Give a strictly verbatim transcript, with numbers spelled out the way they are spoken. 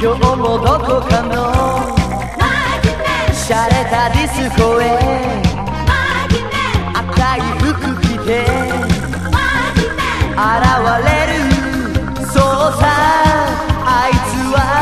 今日もどこかの洒落たディスコへ赤い服着て現れるそうさ